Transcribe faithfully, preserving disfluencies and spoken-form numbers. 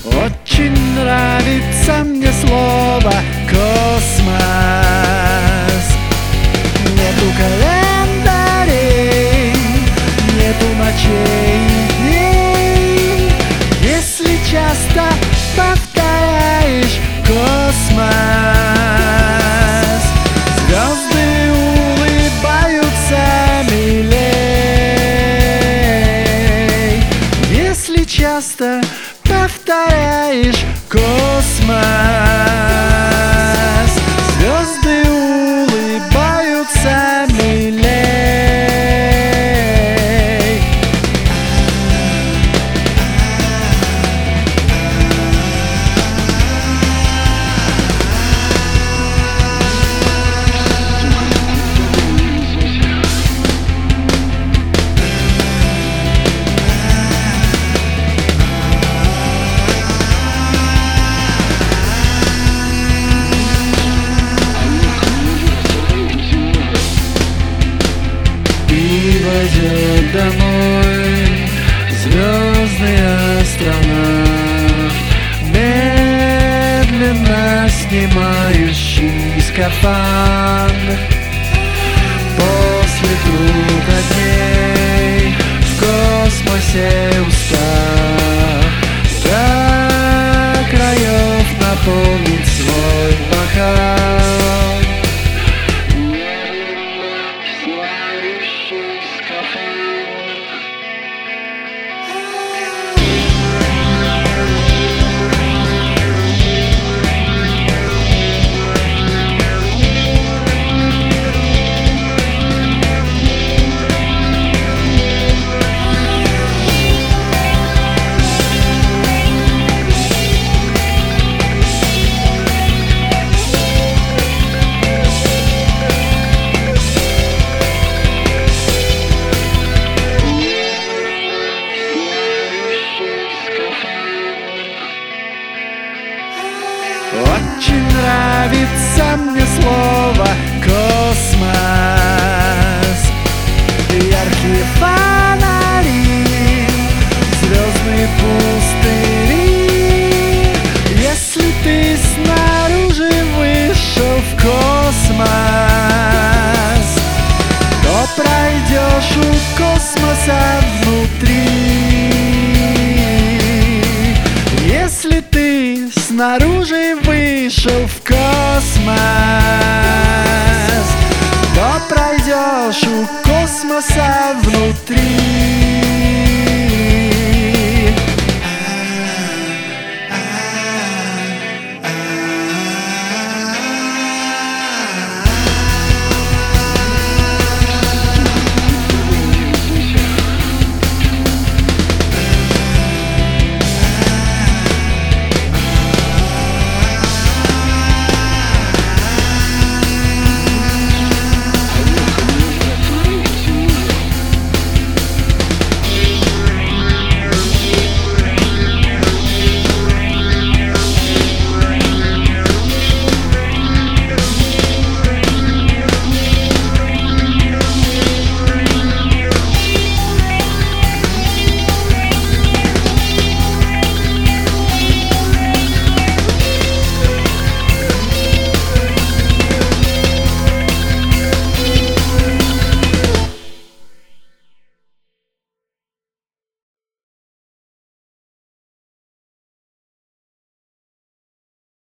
Очень нравится мне слово «космос». Нету календарей, нету ночей и дней. Если часто повторяешь «космос», звезды улыбаются милей. Если часто повторяешь «космос», звезды улыбаются милей. Идет домой звездный астронавт, медленно снимающий скафандр. После труда дней в космосе устав до краев наполнить свой бокал. Очень нравится мне слово «космос». Яркие фонари, звездные пустыри. Если ты снаружи вышел в космос, то пройдешь у космоса внутри. Если ты снаружи вышел в космос,